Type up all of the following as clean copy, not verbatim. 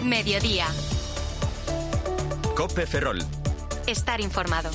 Mediodía. COPE Ferrol. Estar informado.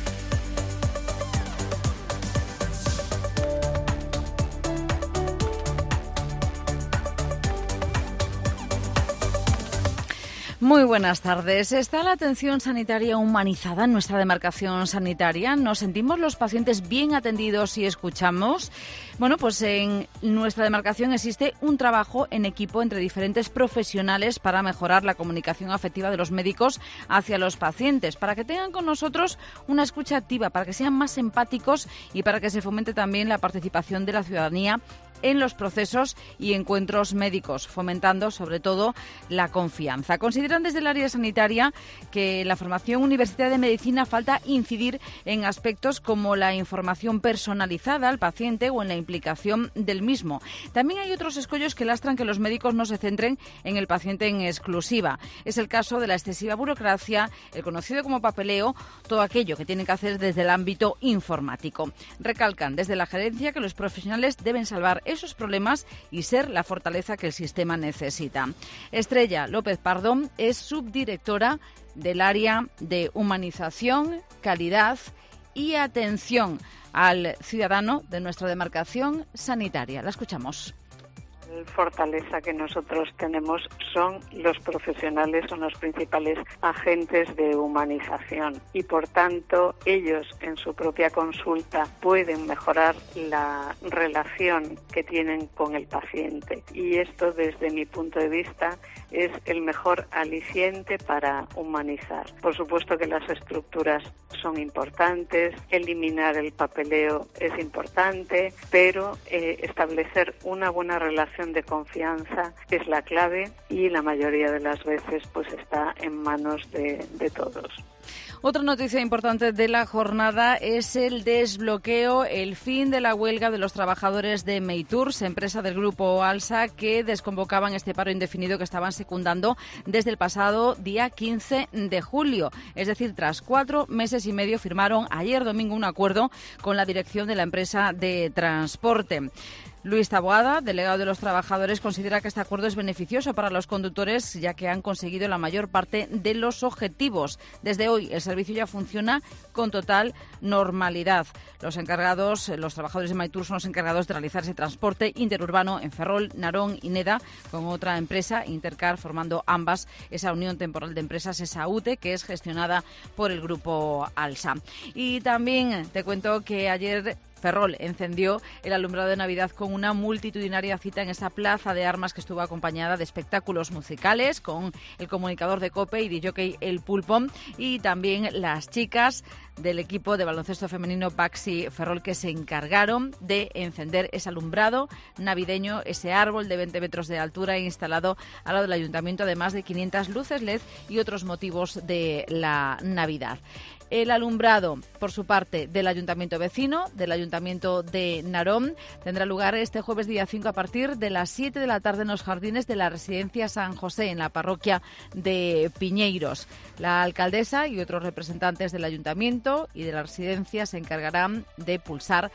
Muy buenas tardes. ¿Está la atención sanitaria humanizada en nuestra demarcación sanitaria? ¿Nos sentimos los pacientes bien atendidos y escuchamos? Bueno, pues en nuestra demarcación existe un trabajo en equipo entre diferentes profesionales para mejorar la comunicación afectiva de los médicos hacia los pacientes, para que tengan con nosotros una escucha activa, para que sean más empáticos y para que se fomente también la participación de la ciudadanía en los procesos y encuentros médicos, fomentando sobre todo la confianza. Consideran desde el área sanitaria que en la formación universitaria de medicina falta incidir en aspectos como la información personalizada al paciente o en la implicación del mismo. También hay otros escollos que lastran que los médicos no se centren en el paciente en exclusiva. Es el caso de la excesiva burocracia, el conocido como papeleo, todo aquello que tienen que hacer desde el ámbito informático. Recalcan desde la gerencia que los profesionales deben salvar esos problemas y ser la fortaleza que el sistema necesita. Estrella López Pardón es subdirectora del área de humanización, calidad y atención al ciudadano de nuestra demarcación sanitaria. La escuchamos. La fortaleza que nosotros tenemos son los profesionales, son los principales agentes de humanización y por tanto ellos en su propia consulta pueden mejorar la relación que tienen con el paciente y esto desde mi punto de vista es el mejor aliciente para humanizar. Por supuesto que las estructuras son importantes, eliminar el papeleo es importante, pero establecer una buena relación de confianza es la clave y la mayoría de las veces pues está en manos de todos. Otra noticia importante de la jornada es el desbloqueo, el fin de la huelga de los trabajadores de Meitours, empresa del grupo Alsa, que desconvocaban este paro indefinido que estaban secundando desde el pasado día 15 de julio. Es decir, tras 4 meses y medio firmaron ayer domingo un acuerdo con la dirección de la empresa de transporte. Luis Taboada, delegado de los trabajadores, considera que este acuerdo es beneficioso para los conductores, ya que han conseguido la mayor parte de los objetivos. Desde hoy, el servicio ya funciona con total normalidad. Los trabajadores de Meitours son los encargados de realizar ese transporte interurbano en Ferrol, Narón y Neda, con otra empresa, Intercar, formando ambas esa unión temporal de empresas, esa UTE, que es gestionada por el grupo Alsa. Y también te cuento que ayer Ferrol encendió el alumbrado de Navidad con una multitudinaria cita en esa plaza de armas que estuvo acompañada de espectáculos musicales con el comunicador de COPE y DJ El Pulpo y también las chicas del equipo de baloncesto femenino Baxi Ferrol que se encargaron de encender ese alumbrado navideño, ese árbol de 20 metros de altura instalado al lado del ayuntamiento, además de 500 luces LED y otros motivos de la Navidad. El alumbrado, por su parte, del Ayuntamiento vecino, del Ayuntamiento de Narón, tendrá lugar este jueves día 5 a partir de las 7 de la tarde en los jardines de la Residencia San José, en la parroquia de Piñeiros. La alcaldesa y otros representantes del Ayuntamiento y de la residencia se encargarán de pulsar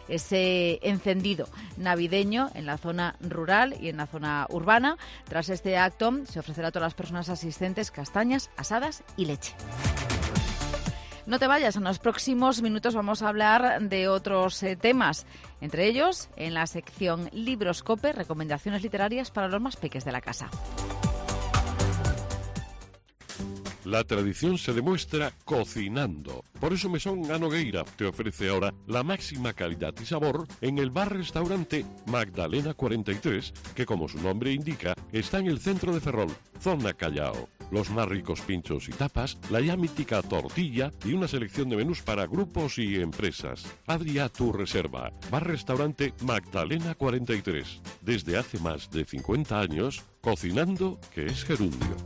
ese encendido navideño en la zona rural y en la zona urbana. Tras este acto, se ofrecerá a todas las personas asistentes castañas, asadas y leche. No te vayas, en los próximos minutos vamos a hablar de otros temas, entre ellos en la sección Libros COPE, recomendaciones literarias para los más peques de la casa. La tradición se demuestra cocinando. Por eso Mesón A Nogueira te ofrece ahora la máxima calidad y sabor en el bar-restaurante Magdalena 43, que como su nombre indica, está en el centro de Ferrol, zona Callao. Los más ricos pinchos y tapas, la ya mítica tortilla y una selección de menús para grupos y empresas. Haz ya tu reserva. Bar-restaurante Magdalena 43. Desde hace más de 50 años, cocinando que es gerundio.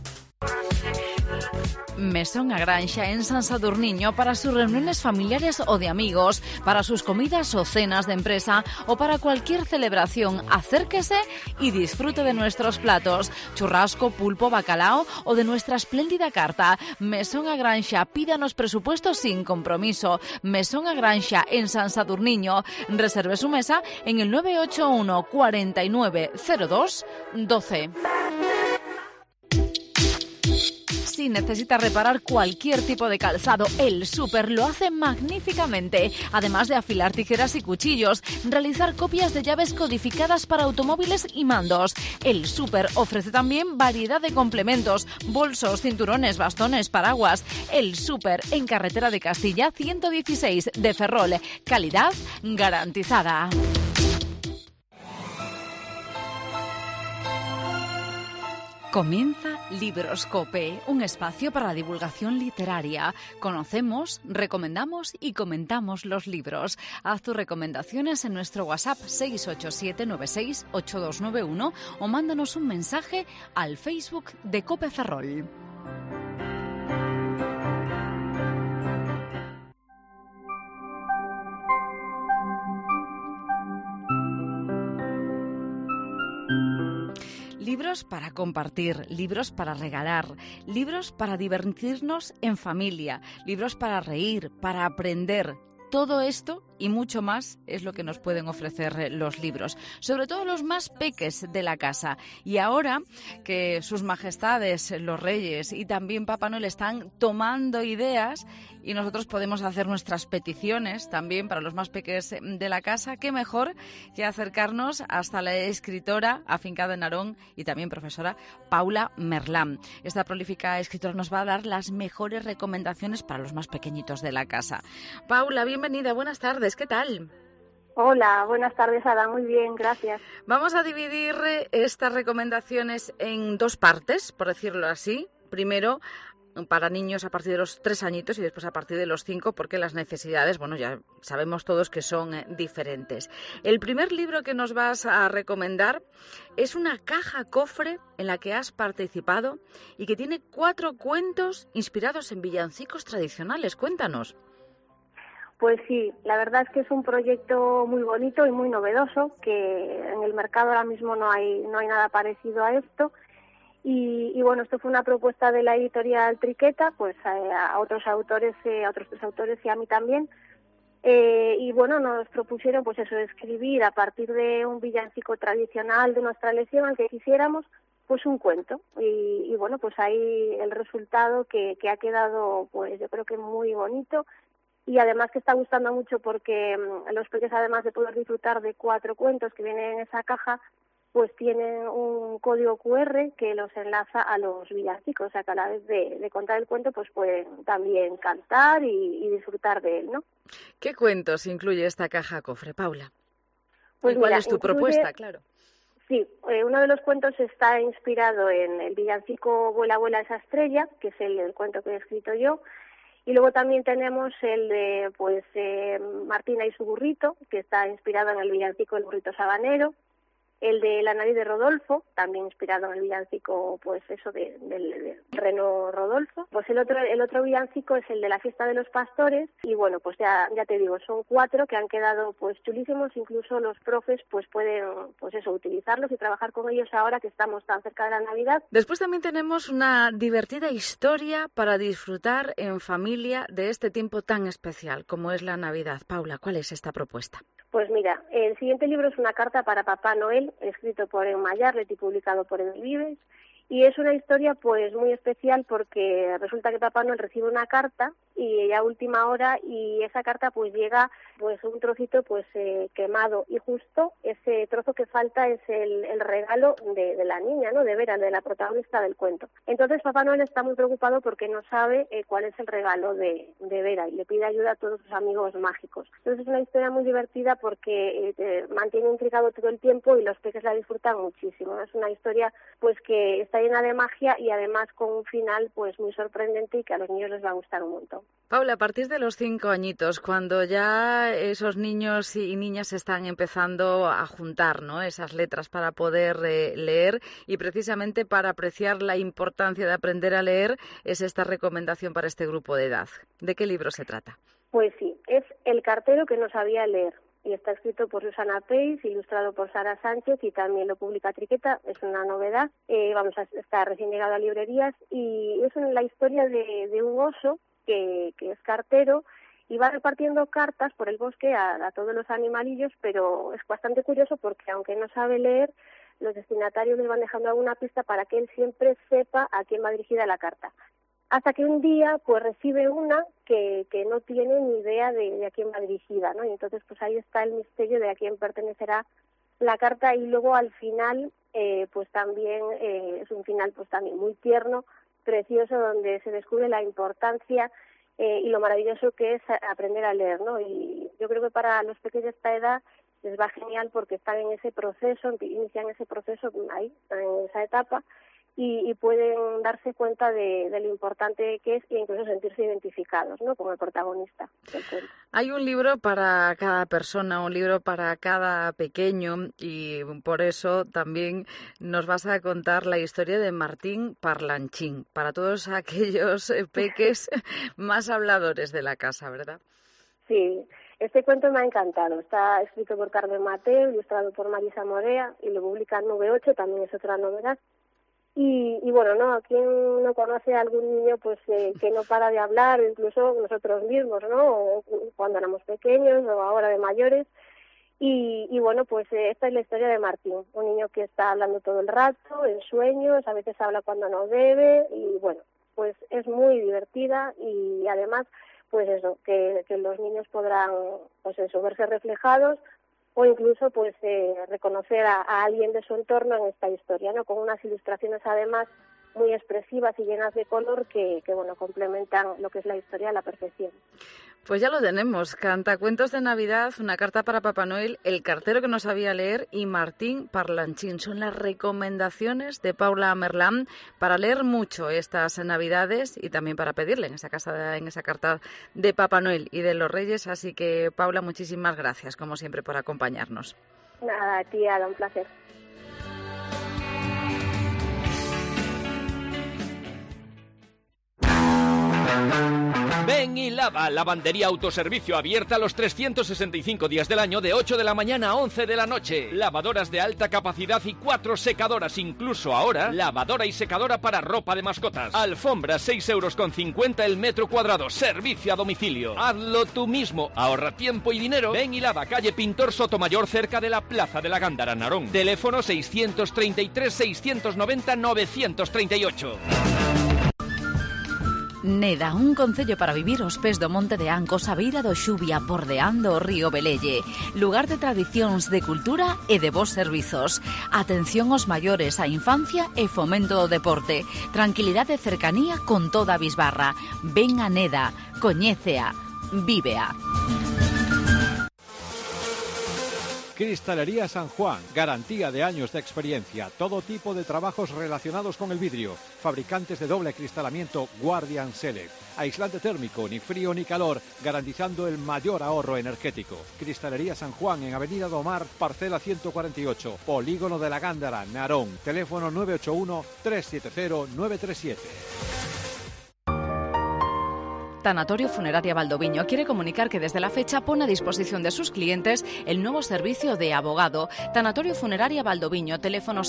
Mesón A Granxa en San Sadurniño para sus reuniones familiares o de amigos, para sus comidas o cenas de empresa o para cualquier celebración. Acérquese y disfrute de nuestros platos, churrasco, pulpo, bacalao o de nuestra espléndida carta. Mesón A Granxa, pídanos presupuestos sin compromiso. Mesón A Granxa en San Sadurniño. Reserve su mesa en el 981 49 02 12. Si necesitas reparar cualquier tipo de calzado, El Súper lo hace magníficamente. Además de afilar tijeras y cuchillos, realizar copias de llaves codificadas para automóviles y mandos. El Súper ofrece también variedad de complementos, bolsos, cinturones, bastones, paraguas. El Súper en Carretera de Castilla 116 de Ferrol. Calidad garantizada. Comienza Libroscope, un espacio para la divulgación literaria. Conocemos, recomendamos y comentamos los libros. Haz tus recomendaciones en nuestro WhatsApp 687968291 o mándanos un mensaje al Facebook de Cope Ferrol. Libros para compartir, libros para regalar, libros para divertirnos en familia, libros para reír, para aprender. Todo esto y mucho más es lo que nos pueden ofrecer los libros, sobre todo los más peques de la casa. Y ahora que sus majestades, los reyes y también Papá Noel están tomando ideas y nosotros podemos hacer nuestras peticiones también para los más peques de la casa, qué mejor que acercarnos hasta la escritora afincada en Narón y también profesora Paula Merlán. Esta prolífica escritora nos va a dar las mejores recomendaciones para los más pequeñitos de la casa. Paula, bienvenida, buenas tardes, ¿qué tal? Hola, buenas tardes, Ada. Muy bien, gracias. Vamos a dividir estas recomendaciones en dos partes, por decirlo así. Primero, para niños a partir de los 3 añitos y después a partir de los 5, porque las necesidades, bueno, ya sabemos todos que son diferentes. El primer libro que nos vas a recomendar es una caja cofre en la que has participado y que tiene 4 cuentos inspirados en villancicos tradicionales. Cuéntanos. Pues sí, la verdad es que es un proyecto muy bonito y muy novedoso, que en el mercado ahora mismo no hay nada parecido a esto. Y bueno, esto fue una propuesta de la editorial Triqueta, pues a otros 3 autores y a mí también. Y bueno, nos propusieron pues eso, escribir a partir de un villancico tradicional de nuestra región al que quisiéramos, pues un cuento. Y bueno, pues ahí el resultado que ha quedado, pues yo creo que muy bonito. Y además que está gustando mucho porque los peques, además de poder disfrutar de 4 cuentos que vienen en esa caja, pues tienen un código QR que los enlaza a los villancicos, o sea que a la vez de contar el cuento pues pueden también cantar y disfrutar de él, ¿no? ¿Qué cuentos incluye esta caja cofre, Paula? Pues ¿Y cuál mira, es tu propuesta? Claro. Sí, uno de los cuentos está inspirado en el villancico Vuela, vuela esa estrella, que es el cuento que he escrito yo. Y luego también tenemos el de Martina y su burrito, que está inspirado en el villancico El burrito sabanero. El de La nariz de Rodolfo, también inspirado en el villancico, pues eso del reno Rodolfo. Pues el otro villancico es el de La fiesta de los pastores, y bueno, pues ya te digo, son 4 que han quedado pues chulísimos, incluso los profes pues pueden, pues eso, utilizarlos y trabajar con ellos ahora que estamos tan cerca de la Navidad. Después también tenemos una divertida historia para disfrutar en familia de este tiempo tan especial como es la Navidad. Paula, ¿cuál es esta propuesta? Pues mira, el siguiente libro es una carta para Papá Noel, escrito por Emma Yarlet y publicado por Emil Vives, y es una historia pues muy especial porque resulta que Papá Noel recibe una carta y a última hora, y esa carta pues llega pues un trocito pues quemado, y justo ese trozo que falta es el regalo de la niña, ¿no?, de Vera, de la protagonista del cuento. Entonces Papá Noel está muy preocupado porque no sabe cuál es el regalo de Vera y le pide ayuda a todos sus amigos mágicos. Entonces es una historia muy divertida porque te mantiene intrigado todo el tiempo y los peques la disfrutan muchísimo. Es una historia pues que está llena de magia y además con un final pues muy sorprendente y que a los niños les va a gustar un montón. Paula, a partir de los 5 añitos, cuando ya esos niños y niñas están empezando a juntar, ¿no?, esas letras para poder leer, y precisamente para apreciar la importancia de aprender a leer, es esta recomendación para este grupo de edad. ¿De qué libro se trata? Pues sí, es El cartero que no sabía leer, y está escrito por Susana Peis, ilustrado por Sara Sánchez, y también lo publica Triqueta. Es una novedad, está recién llegado a librerías, y es la historia de un oso que es cartero y va repartiendo cartas por el bosque a todos los animalillos, pero es bastante curioso porque aunque no sabe leer, los destinatarios les van dejando alguna pista para que él siempre sepa a quién va dirigida la carta. hasta que un día pues recibe una que no tiene ni idea de a quién va dirigida, ¿no? Y entonces pues ahí está el misterio de a quién pertenecerá la carta, y luego al final pues también es un final pues también muy tierno, precioso, donde se descubre la importancia y lo maravilloso que es aprender a leer, ¿no? Y yo creo que para los pequeños de esta edad les va genial porque están en ese proceso, inician ese proceso ahí, en esa etapa, y pueden darse cuenta de lo importante que es, e incluso sentirse identificados, ¿no?, como el protagonista del cuento. Hay un libro para cada persona, un libro para cada pequeño, y por eso también nos vas a contar la historia de Martín Parlanchín, para todos aquellos peques más habladores de la casa, ¿verdad? Sí, este cuento me ha encantado. Está escrito por Carmen Mateo, ilustrado por Marisa Morea, y lo publica Nube 8, también es otra novedad. Y bueno, ¿no? ¿Quién no conoce a algún niño pues que no para de hablar, incluso nosotros mismos, ¿no? O cuando éramos pequeños o ahora de mayores. Y bueno, pues esta es la historia de Martín, un niño que está hablando todo el rato, en sueños, a veces habla cuando no debe, y bueno, pues es muy divertida, y además, pues eso, que los niños podrán, pues eso, verse reflejados, o incluso pues reconocer a alguien de su entorno en esta historia, ¿no? Con unas ilustraciones además muy expresivas y llenas de color que bueno, complementan lo que es la historia a la perfección. Pues ya lo tenemos, Cantacuentos de Navidad, una carta para Papá Noel, El cartero que no sabía leer y Martín Parlanchín. Son las recomendaciones de Paula Merlán para leer mucho estas Navidades y también para pedirle en esa carta de Papá Noel y de los Reyes. Así que, Paula, muchísimas gracias, como siempre, por acompañarnos. Nada, tía, un placer. Ven y lava. Lavandería Autoservicio abierta los 365 días del año de 8 de la mañana a 11 de la noche. Lavadoras de alta capacidad y 4 secadoras. Incluso ahora, lavadora y secadora para ropa de mascotas. Alfombra, 6,50 € el metro cuadrado. Servicio a domicilio. Hazlo tú mismo. Ahorra tiempo y dinero. Ven y lava. Calle Pintor Sotomayor, cerca de la Plaza de la Gándara, Narón. Teléfono 633 690 938. Neda, un concello para vivir aos pés do Monte de Ancos, a beira do Xubia, bordeando o río Velelle. Lugar de tradicións, de cultura e de bons servizos. Atención aos maiores, a infancia e fomento do deporte. Tranquilidade e cercanía con toda a bisbarra. Ven a Neda, coñécea, vívea. Cristalería San Juan, garantía de años de experiencia, todo tipo de trabajos relacionados con el vidrio, fabricantes de doble acristalamiento Guardian Select, aislante térmico, ni frío ni calor, garantizando el mayor ahorro energético. Cristalería San Juan en Avenida do Mar, parcela 148, Polígono de la Gándara, Narón, teléfono 981 370 937. Tanatorio Funeraria Valdoviño quiere comunicar que desde la fecha pone a disposición de sus clientes el nuevo servicio de abogado. Tanatorio Funeraria Valdoviño, teléfono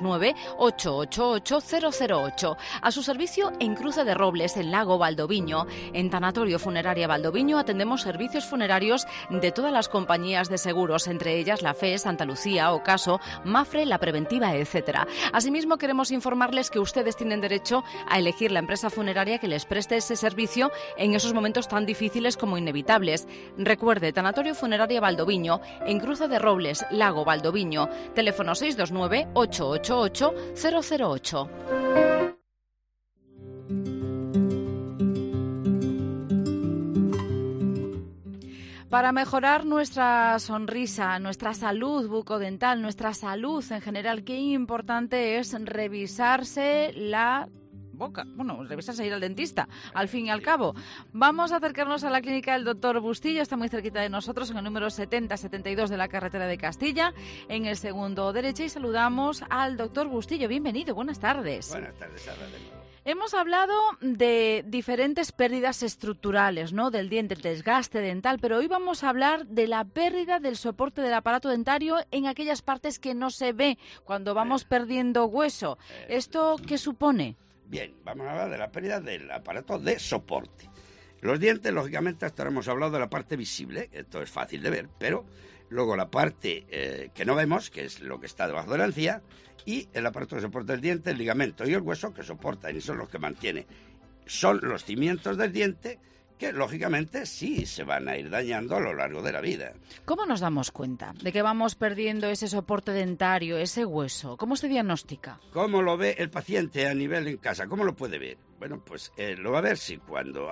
629-888-008. A su servicio en Cruce de Robles, en Lago Valdoviño. En Tanatorio Funeraria Valdoviño atendemos servicios funerarios de todas las compañías de seguros, entre ellas la FE, Santa Lucía, Ocaso, Mafre, La Preventiva, etc. Asimismo, queremos informarles que ustedes tienen derecho a elegir la empresa funeraria que les preste ese servicio en esos momentos tan difíciles como inevitables. Recuerde, Tanatorio Funeraria Valdoviño, en Cruce de Robles, Lago Valdoviño, teléfono 629-888-008. Para mejorar nuestra sonrisa, nuestra salud bucodental, nuestra salud en general, qué importante es revisarse la boca. Bueno, revisarse, ir al dentista, al fin y al cabo. Vamos a acercarnos a la clínica del doctor Bustillo, está muy cerquita de nosotros, en el número 7072 de la carretera de Castilla, en el segundo derecha, y saludamos al doctor Bustillo. Bienvenido, buenas tardes. Buenas tardes, Sara, de nuevo. Hemos hablado de diferentes pérdidas estructurales, ¿no?, del diente, el desgaste dental, pero hoy vamos a hablar de la pérdida del soporte del aparato dentario en aquellas partes que no se ve, cuando vamos perdiendo hueso. ¿Esto qué supone? Bien, vamos a hablar de la pérdida del aparato de soporte. Los dientes, lógicamente, hasta ahora hemos hablado de la parte visible, esto es fácil de ver, pero luego la parte que no vemos, que es lo que está debajo de la encía, y el aparato que soporta el diente, el ligamento y el hueso que soportan, y son los que mantiene son los cimientos del diente que, lógicamente, sí se van a ir dañando a lo largo de la vida. ¿Cómo nos damos cuenta de que vamos perdiendo ese soporte dentario, ese hueso? ¿Cómo se diagnostica? ¿Cómo lo ve el paciente a nivel en casa? ¿Cómo lo puede ver? Bueno, pues lo va a ver si cuando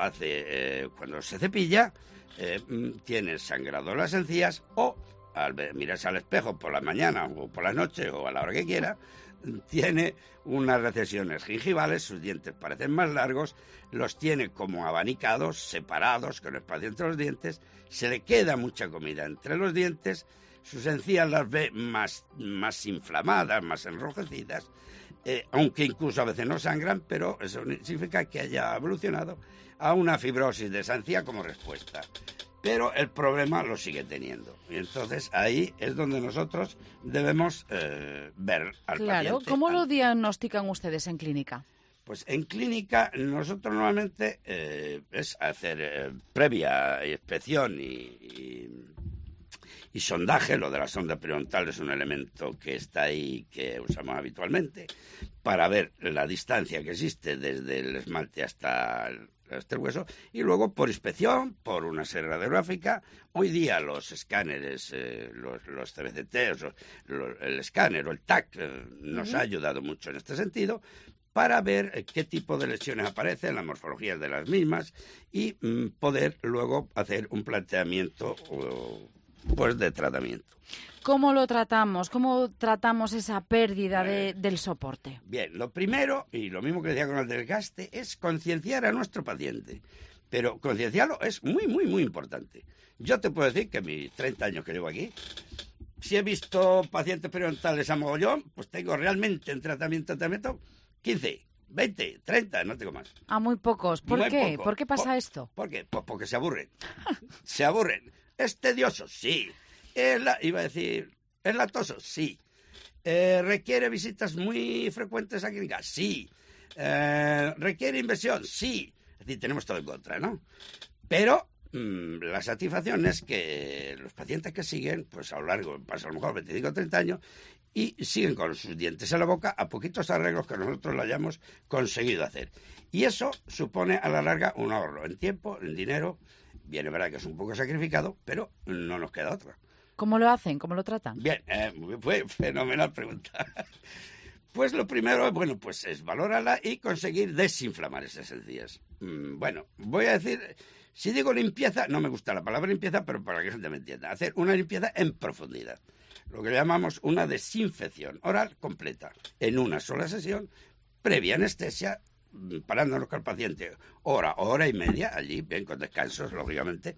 se cepilla tiene sangrado las encías, o al mirarse al espejo por la mañana o por la noche o a la hora que quiera, tiene unas recesiones gingivales, sus dientes parecen más largos, los tiene como abanicados, separados, con espacio entre los dientes, se le queda mucha comida entre los dientes, sus encías las ve más inflamadas, más enrojecidas, aunque incluso a veces no sangran, pero eso significa que haya evolucionado a una fibrosis de esa encía como respuesta. Pero el problema lo sigue teniendo. Y entonces ahí es donde nosotros debemos ver al paciente. Claro, ¿cómo lo diagnostican ustedes en clínica? Pues en clínica nosotros normalmente es hacer previa inspección y sondaje. Lo de la sonda periodontal es un elemento que está ahí, que usamos habitualmente, para ver la distancia que existe desde el esmalte hasta el hueso, y luego por inspección, por una serie radiográfica. Hoy día los escáneres, los CBCT, el escáner o el TAC nos ha ayudado mucho en este sentido, para ver qué tipo de lesiones aparecen, las morfologías de las mismas, y poder luego hacer un planteamiento pues de tratamiento. ¿Cómo lo tratamos? ¿Cómo tratamos esa pérdida del soporte? Bien, lo primero, y lo mismo que decía con el desgaste, es concienciar a nuestro paciente. Pero concienciarlo es muy, muy, muy importante. Yo te puedo decir que mis 30 años que llevo aquí, si he visto pacientes periodontales a mogollón, pues tengo realmente en tratamiento 15, 20, 30, no tengo más. A muy pocos. ¿Por qué? Poco. ¿Por qué pasa esto? ¿Por qué? Pues porque se aburren. Se aburren. ¿Es tedioso? Sí. ¿Es latoso? Sí. ¿Requiere visitas muy frecuentes a clínica? Sí. ¿Requiere inversión? Sí. Es decir, tenemos todo en contra, ¿no? Pero la satisfacción es que los pacientes que siguen, pues a lo largo, pasan a lo mejor 25 o 30 años, y siguen con sus dientes en la boca a poquitos arreglos que nosotros lo hayamos conseguido hacer. Y eso supone a la larga un ahorro en tiempo, en dinero. Bien, es verdad que es un poco sacrificado, pero no nos queda otra. ¿Cómo lo hacen? ¿Cómo lo tratan? Bien, fue fenomenal pregunta. Pues lo primero, bueno, pues es valorarla y conseguir desinflamar esas encías. Bueno, voy a decir, si digo limpieza, no me gusta la palabra limpieza, pero para que la gente me entienda, hacer una limpieza en profundidad. Lo que llamamos una desinfección oral completa, en una sola sesión, previa anestesia, parándonos con el paciente hora y media, allí, bien, con descansos, lógicamente,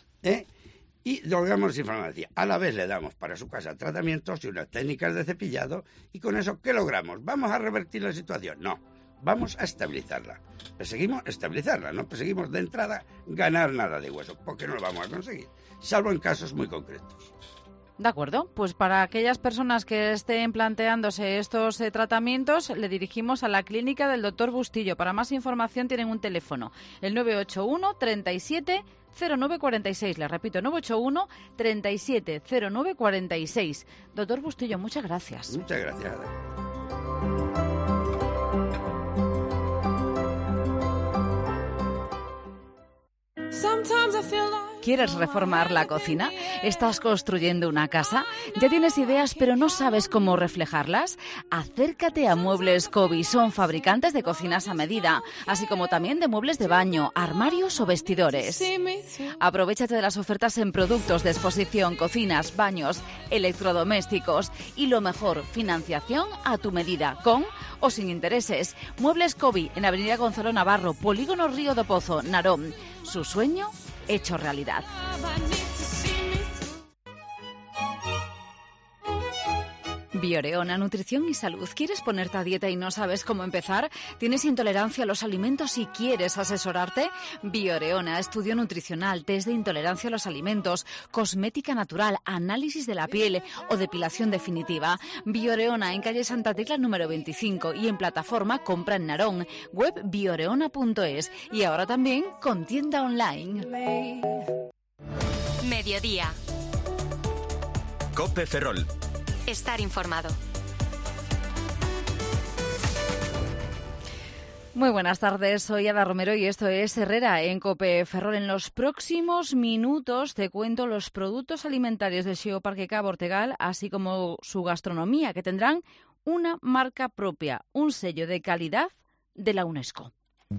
y logramos desinflamar. A la vez le damos para su casa tratamientos y unas técnicas de cepillado, y con eso, ¿qué logramos? ¿Vamos a revertir la situación? No, vamos a estabilizarla. Perseguimos estabilizarla, no perseguimos de entrada ganar nada de hueso, porque no lo vamos a conseguir, salvo en casos muy concretos. De acuerdo, pues para aquellas personas que estén planteándose estos tratamientos, le dirigimos a la clínica del doctor Bustillo. Para más información tienen un teléfono, el 981 37 0946. Le repito, 981 37 0946. Doctor Bustillo, muchas gracias. Muchas gracias. ¿Quieres reformar la cocina? ¿Estás construyendo una casa? ¿Ya tienes ideas pero no sabes cómo reflejarlas? Acércate a Muebles Cobi. Son fabricantes de cocinas a medida, así como también de muebles de baño, armarios o vestidores. Aprovéchate de las ofertas en productos de exposición, cocinas, baños, electrodomésticos y lo mejor, financiación a tu medida, con o sin intereses. Muebles Cobi en Avenida Gonzalo Navarro, Polígono Río do Pozo, Narón. Su sueño hecho realidad. Bioreona, nutrición y salud. ¿Quieres ponerte a dieta y no sabes cómo empezar? ¿Tienes intolerancia a los alimentos y quieres asesorarte? Bioreona, estudio nutricional, test de intolerancia a los alimentos, cosmética natural, análisis de la piel o depilación definitiva. Bioreona en calle Santa Tecla número 25 y en plataforma Compra en Narón, web bioreona.es y ahora también con tienda online. Mediodía. COPE Ferrol. Estar informado. Muy buenas tardes, soy Ada Romero y esto es Herrera en COPE Ferrol. En los próximos minutos te cuento los productos alimentarios del Xeoparque Cabo Ortegal, así como su gastronomía, que tendrán una marca propia, un sello de calidad de la UNESCO.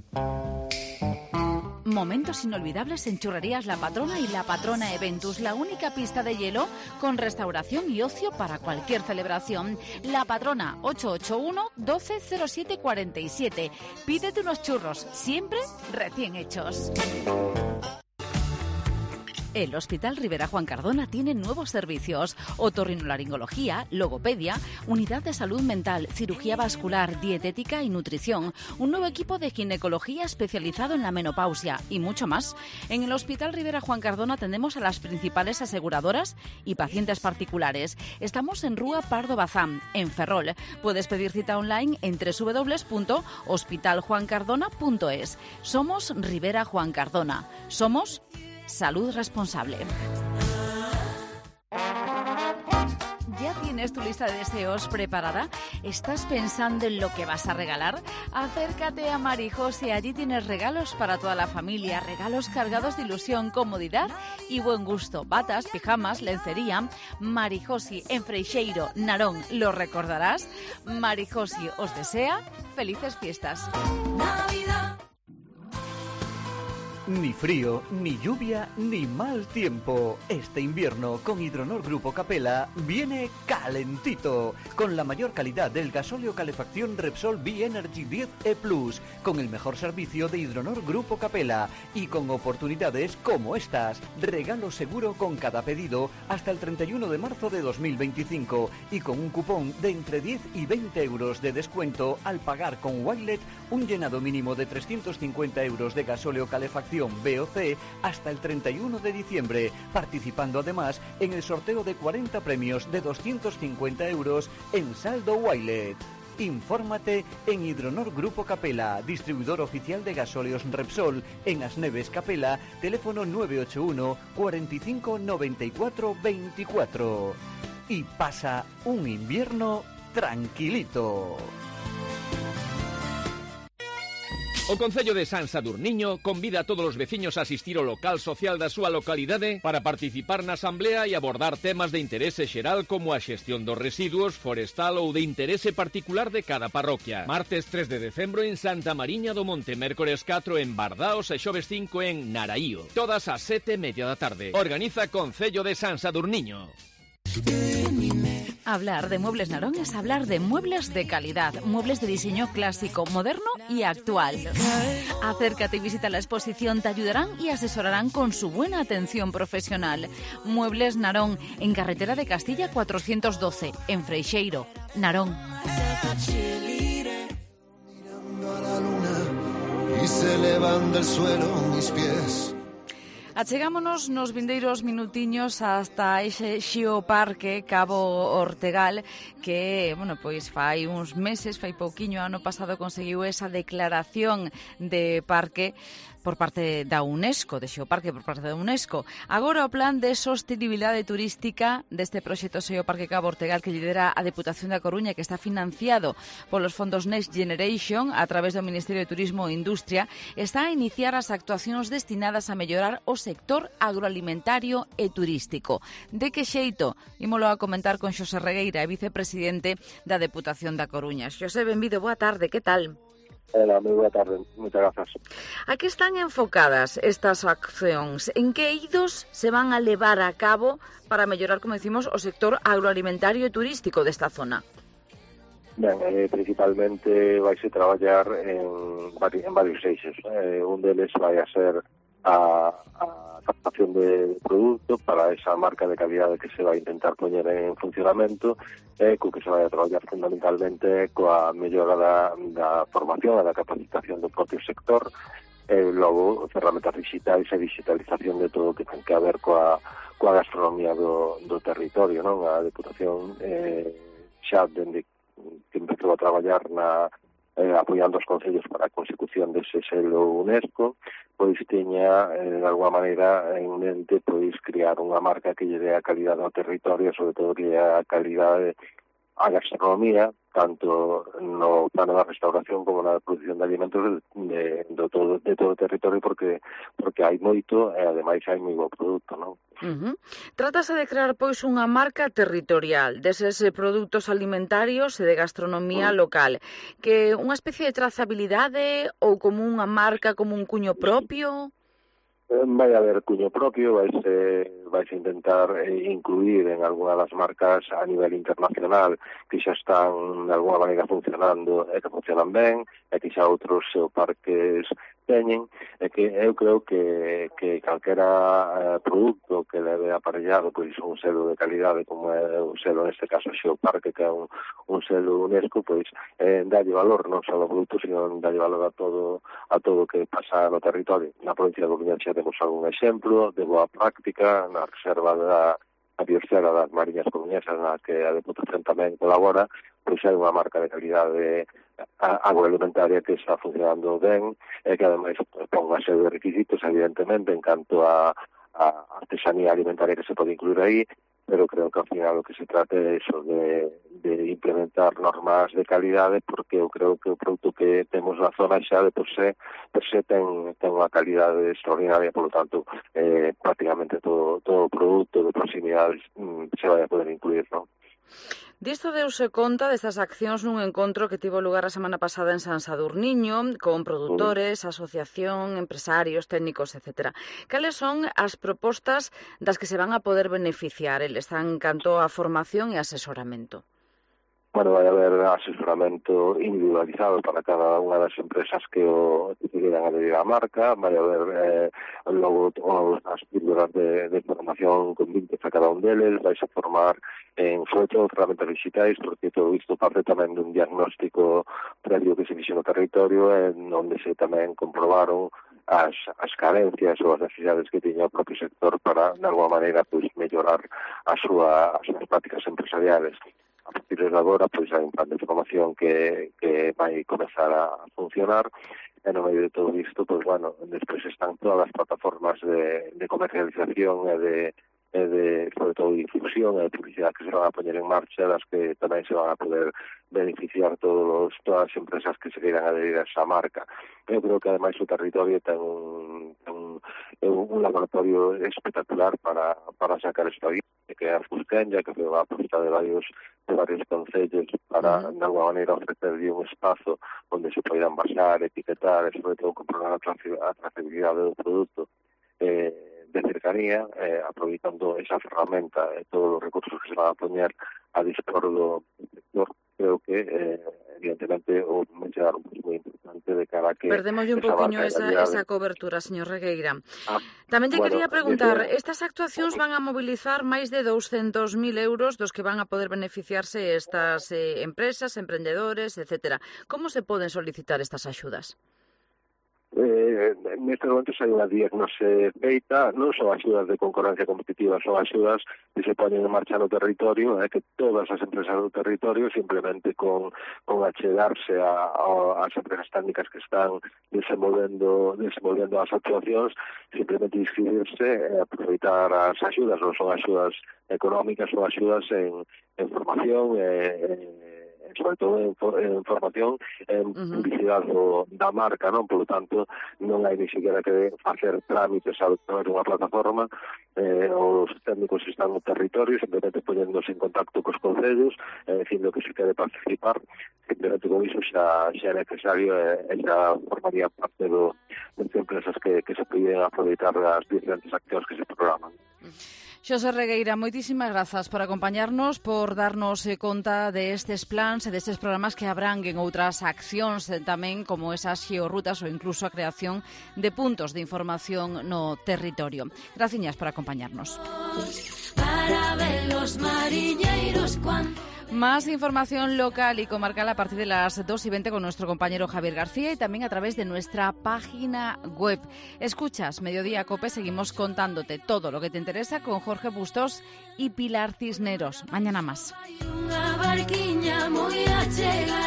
Momentos inolvidables en Churrerías La Patrona y La Patrona Eventus, la única pista de hielo con restauración y ocio para cualquier celebración. La Patrona, 881-120747. Pídete unos churros, siempre recién hechos. El Hospital Rivera Juan Cardona tiene nuevos servicios: otorrinolaringología, logopedia, unidad de salud mental, cirugía vascular, dietética y nutrición, un nuevo equipo de ginecología especializado en la menopausia y mucho más. En el Hospital Rivera Juan Cardona atendemos a las principales aseguradoras y pacientes particulares. Estamos en Rúa Pardo Bazán, en Ferrol. Puedes pedir cita online en www.hospitaljuancardona.es. Somos Rivera Juan Cardona. Somos Salud Responsable. ¿Ya tienes tu lista de deseos preparada? ¿Estás pensando en lo que vas a regalar? Acércate a Marijosi, allí tienes regalos para toda la familia, regalos cargados de ilusión, comodidad y buen gusto. Batas, pijamas, lencería. Marijosi en Freixeiro, Narón, ¿lo recordarás? Marijosi os desea felices fiestas. Navidad. Ni frío, ni lluvia, ni mal tiempo. Este invierno con Hidronor Grupo Capella viene calentito, con la mayor calidad del gasóleo calefacción Repsol B-Energy 10E+, con el mejor servicio de Hidronor Grupo Capella y con oportunidades como estas. Regalo seguro con cada pedido hasta el 31 de marzo de 2025 y con un cupón de entre 10 y 20 euros de descuento al pagar con Wilet un llenado mínimo de 350 euros de gasóleo calefacción B o C hasta el 31 de diciembre, participando además en el sorteo de 40 premios de 250 euros en saldo Wilet. Infórmate en Hidronor Grupo Capella, distribuidor oficial de gasóleos Repsol, en As Neves Capella, teléfono 981 45 94 24. Y pasa un invierno tranquilito. O Concello de San Sadurniño convida a todos os veciños a asistir ao local social da súa localidade para participar na asamblea e abordar temas de interese xeral como a xestión dos residuos, forestal ou de interese particular de cada parroquia. Martes 3 de decembro en Santa Mariña do Monte, mércores 4 en Bardaos e xoves 5 en Naraío. Todas ás 7:30 da tarde. Organiza Concello de San Sadurniño. Hablar de Muebles Narón es hablar de muebles de calidad, muebles de diseño clásico, moderno y actual. Acércate y visita la exposición, te ayudarán y asesorarán con su buena atención profesional. Muebles Narón, en Carretera de Castilla 412, en Freixeiro, Narón. Mirando a la luna y se elevan del suelo mis pies. Achegámonos nos vindeiros minutiños hasta ese Xeoparque Cabo Ortegal que, bueno, pois fai uns meses, fai pouquiño, ano pasado conseguiu esa declaración de parque por parte da UNESCO, de Xeoparque por parte da UNESCO. Agora o plan de sostenibilidade turística deste proxecto Xeoparque Cabo Ortegal que lidera a Deputación da Coruña, que está financiado polos fondos Next Generation a través do Ministerio de Turismo e Industria, está a iniciar as actuacións destinadas a mellorar o sector agroalimentario e turístico. De que xeito? Ímolo a comentar con Xosé Regueira, vicepresidente da Deputación da Coruña. Xosé, benvido, boa tarde, que tal? Hola, moi boa tarde, moitas grazas. A que están enfocadas estas accións? En que eidos se van a levar a cabo para mellorar, como decimos, o sector agroalimentario e turístico desta zona? Ben, principalmente vaise traballar en varios eixos. Un deles vai a ser a captación de produto para esa marca de calidade que se vai intentar poñer en funcionamento, co que se vai a traballar fundamentalmente coa mellora da formación e da capacitación do propio sector, logo ferramentas digitais e digitalización de todo o que ten que ver coa gastronomía do territorio, non? A Deputación xa dende que empezou a traballar apoiando os concellos para a consecución dese selo UNESCO, pois teña, de alguma maneira, en mente, pois, crear unha marca que lle dé a calidade ao territorio, sobre todo que lle dé a calidade a gastronomía, tanto no plano da restauración como na produción de alimentos de todo o territorio, porque hai moito e ademais hai moi bo produto, non? Trátase de crear, pois, unha marca territorial deses produtos alimentarios e de gastronomía local, que unha especie de trazabilidade ou como unha marca, como un cuño propio? Vai haber cuño propio, vais intentar incluir en alguna das marcas a nivel internacional que xa están de alguna maneira funcionando e que funcionan ben, e que xa outros parques teñen, e que eu creo que calquera produto que leve aparellado pois un selo de calidade, como é o selo neste caso Xeoparque, que é un selo UNESCO, pois dalle valor non só ao produto, sino dalle valor a todo o que pasa no territorio. Na provincia de Coruña xa temos algún exemplo de boa práctica na reserva da biosfera das mariñas coruñesas, na que a Deputación tamén colabora, pois hai unha marca de calidade agroalimentaria que está funcionando ben e que ademais pon unha serie de requisitos, evidentemente, en canto a artesanía alimentaria que se pode incluir aí, pero creo que ao final o que se trata é eso, de implementar normas de calidade, porque eu creo que o produto que temos na zona xa de por se ten unha calidade extraordinaria, polo tanto, prácticamente todo o produto de proximidade se vai a poder incluir, non? Disto deuse conta destas accións nun encontro que tivo lugar a semana pasada en San Sadurniño con produtores, asociación, empresarios, técnicos, etc. Cales son as propostas das que se van a poder beneficiar eles en canto a formación e asesoramento? Bueno, vai haber asesoramento individualizado para cada unha das empresas que quieran adherir á marca, vai haber logo as píldoras de formación con vintes a cada un deles, vais a formar sobre todo ferramentas digitais, porque todo isto parte tamén dun diagnóstico previo que se fixo no territorio, en onde se tamén comprobaron as carencias ou as necesidades que tiña o propio sector para, de alguma maneira, pois mellorar as súas prácticas empresariales. A partir de agora, pois hai un plan de formación que vai comezar a funcionar, e no medio de todo isto, pois, bueno, despois están todas as plataformas de comercialización e de sobre todo, difusión e de publicidade que se van a poñer en marcha, das que tamén se van a poder beneficiar todas as empresas que se queiran adherir a esa marca. Eu creo que, ademais, o territorio ten un laboratorio espectacular para sacar esta vida, que é a Fusquenlla, que foi unha aposta de varios concellos para, de alguma maneira, ofrecerlle un espazo onde se poidan basar, etiquetar e, sobre todo, comprobar a trazabilidade do produto de cercanía, aproveitando esa ferramenta e todos os recursos que se van a poñer a dispor do sector. Creo que, evidentemente, o vai ser un punto moi importante de cara a que... Perdemos un poquinho esa cobertura, señor Regueira. Tamén te quería preguntar, estas actuacións van a mobilizar máis de 200.000 euros dos que van a poder beneficiarse estas empresas, emprendedores, etc. Como se poden solicitar estas axudas? Nestes momentos hai unha diagnose feita, non son axudas de concorrencia competitiva, son axudas que se poñen en marcha no territorio, que todas as empresas do territorio, simplemente con achegarse ás empresas técnicas que están desenvolvendo as actuacións, simplemente inscribirse e aproveitar as axudas. Non son axudas económicas, son axudas en formación sobre todo en formación, en publicidade da marca, non? Por lo tanto, non hai ni siquiera que facer trámites a través dunha plataforma, os técnicos están no territorio, simplemente poñéndose en contacto cos concellos, dicindo que se quere participar, simplemente con iso xa é necesario e xa formaría parte das empresas que se poden aproveitar das diferentes accións que se programan. Xosé Regueira, moitísimas grazas por acompañarnos, por darnos conta destes plans e destes programas que abranguen outras accións tamén como esas georrutas ou incluso a creación de puntos de información no territorio. Graciñas por acompañarnos. Para ver los mariñeiros Más información local y comarcal a partir de las 2:20 con nuestro compañero Javier García y también a través de nuestra página web. Escuchas Mediodía Cope, seguimos contándote todo lo que te interesa con Jorge Bustos y Pilar Cisneros. Mañana más.